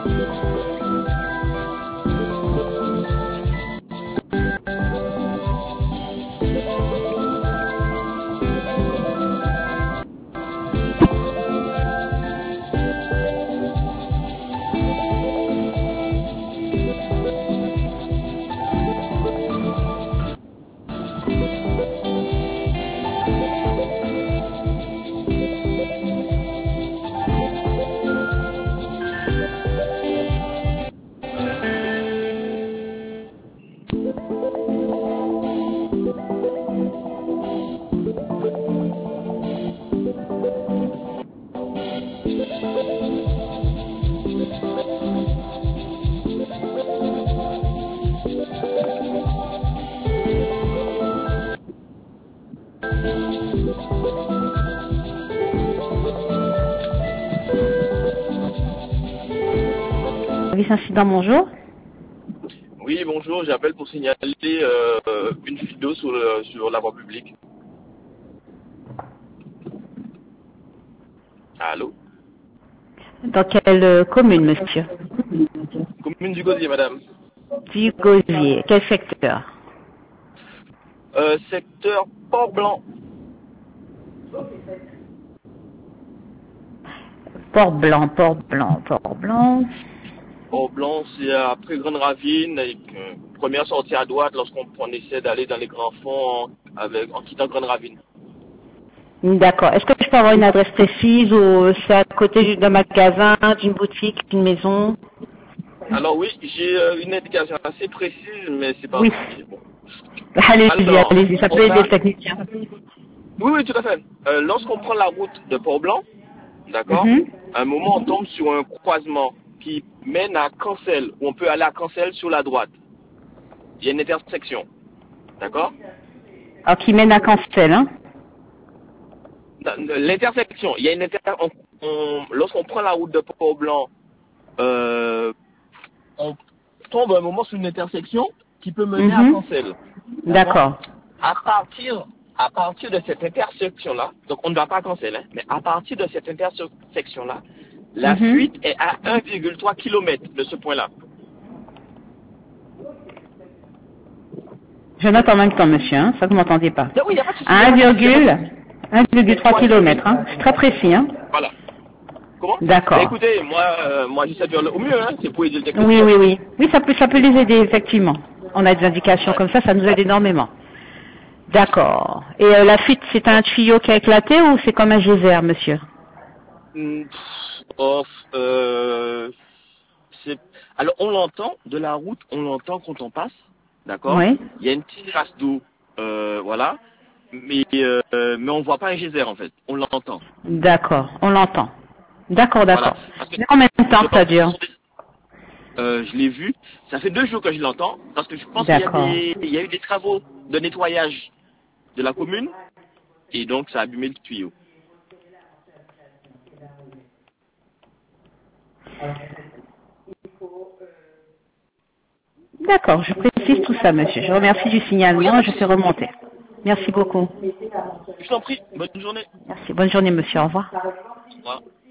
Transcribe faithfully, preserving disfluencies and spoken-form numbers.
Service incident, bonjour. Oui, bonjour, j'appelle pour signaler euh, une fuite d'eau sur, le- sur la voie publique. Allô? Dans quelle euh, commune, monsieur? Commune du Gosier, madame. Du Gosier. Quel secteur? Euh, secteur Port-Blanc. Port-Blanc, Port-Blanc, Port-Blanc. Port-Blanc, c'est après Grande Ravine, avec euh, première sortie à droite lorsqu'on on essaie d'aller dans les grands fonds en, avec, en quittant Grande Ravine. D'accord. Est-ce que je peux avoir une adresse précise ou c'est à côté d'un magasin, d'une boutique, d'une maison? Alors oui, j'ai euh, une indication assez précise, mais c'est pas Oui. compliqué. Bon. Allez-y, Alors, allez-y, ça on peut aider a... le technicien. Oui, oui, tout à fait. Euh, lorsqu'on prend la route de Port-Blanc, d'accord, Mhm. à un moment on tombe sur un croisement qui mène à Cancel, où on peut aller à Cancel sur la droite. Il y a une intersection, d'accord? Alors, qui mène à Cancel, hein? L'intersection, il y a une inter... on- on- lorsqu'on prend la route de Port-Blanc, euh, on tombe à un moment sur une intersection qui peut mener à Mhm. Cancel. D'accord. À partir, à partir de cette intersection-là, donc on ne va pas à Cancel, hein, mais à partir de cette intersection-là, la Mhm. fuite est à un virgule trois kilomètres de ce point-là. Je note en même temps, monsieur, hein, ça vous m'entendez pas. Non, oui, il n'y a pas de souci. À il y a pas de souci, il y a pas de souci. un virgule trois kilomètres, hein. C'est très précis, hein. Voilà. Comment? Ben D'accord. écoutez, moi, euh, moi j'essaie de faire au mieux, hein, c'est pour aider le Oui, technicien. oui, oui. Oui, ça peut, ça peut les aider, effectivement. On a des indications Ouais. comme ça, ça nous aide énormément. D'accord. Et euh, la fuite, c'est un tuyau qui a éclaté ou c'est comme un geyser, monsieur? Hmm, pff, oh, euh, c'est- Alors on l'entend de la route, on l'entend quand on passe, d'accord? Oui. Il y a une petite trace d'eau, euh, voilà, mais euh, mais on voit pas un geyser en fait, on l'entend, D'accord, on l'entend. D'accord, voilà. d'accord. Parce que Mais combien de temps je que ça pense que ce dure? sont des- euh, je l'ai vu, ça fait deux jours que je l'entends, parce que je pense qu'il y a D'accord. des, il y a eu des travaux de nettoyage de la commune, et donc ça a abîmé le tuyau. D'accord, je précise tout ça, monsieur. Je remercie du Il n'y a signalement pas et de je fais souci. remonter. Merci beaucoup. Je t'en prie, bonne journée. Merci. Bonne journée, monsieur. Au revoir. Au revoir.